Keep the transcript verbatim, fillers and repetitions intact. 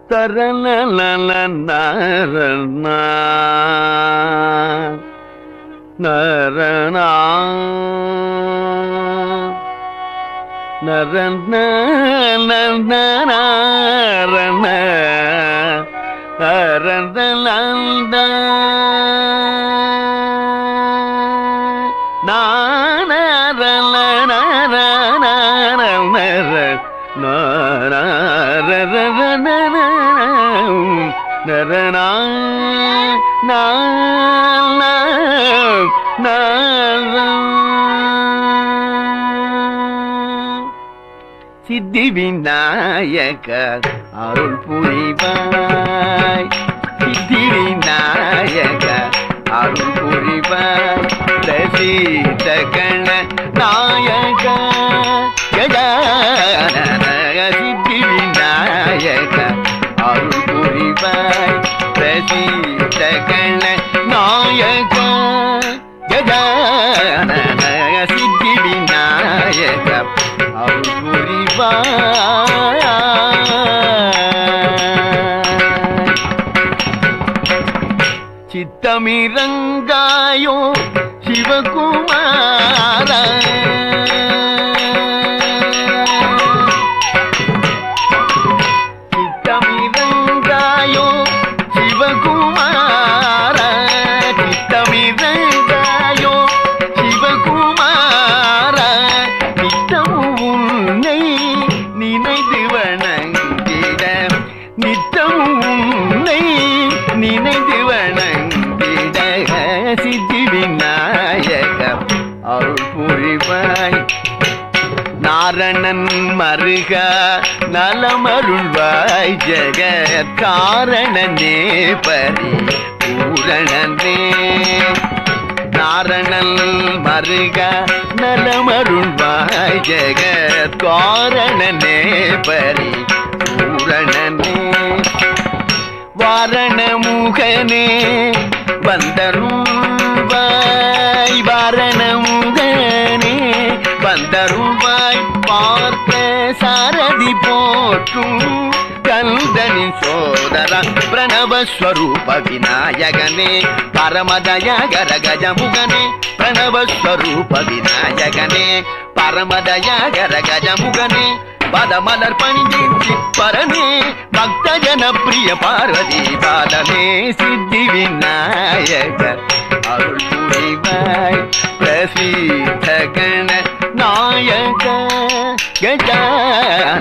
தரண நரணா நரணா நரண நரண அரந்தலந்த நானரல நரணா சித்தி விநாயக அருள் புரிவாய் சித்தி விநாயக அருள் புரிவாய் பிரசீத கண நாயக கஜானன சித்தி விநாயக அருள் புரிவாய் பிரசீத கண நாயக கஜானன சித்தி விநாயக அருள் புரிவாய் சித்தமிரங்காயோ சிவகுமார சித்தமிரங்காயோ சிவகுமார சித்தமிரங்காயோ சிவகுமார நித்தமும் உன்னை நினைத்து வணங்கிட நித்தமும் உன்னை நினைத்து வணங்கிட சித்தி விநாயக அருள் புரிவாய் நாரணன் மருக நலமருள்வாய் ஜெகத் காரணனே பரி பூரணனே நாரணன் மருக நலமருள்வாய் ஜெகத் காரணனே பரி பூரணனே வாரணமுகனே வந்தருள்வாய் வாரணமுகனே வந்தருள்வாய் பார்த்த சாரதி போற்றும் கந்தனின் சோதரா பிரணவஸ்வரூப விநாயகனே பரமதயாகர கஜமுகனே பிரணவஸ்வரூப விநாயகனே பரமதயாகர கஜமுகனே பதமலர் பணிஞ்சி பரனே பக்த ஜன பிரிய பார்வதி பாலனே சித்தி விநாயக அருள் புரிவாய் பிரசீத கண நாயக கஜானன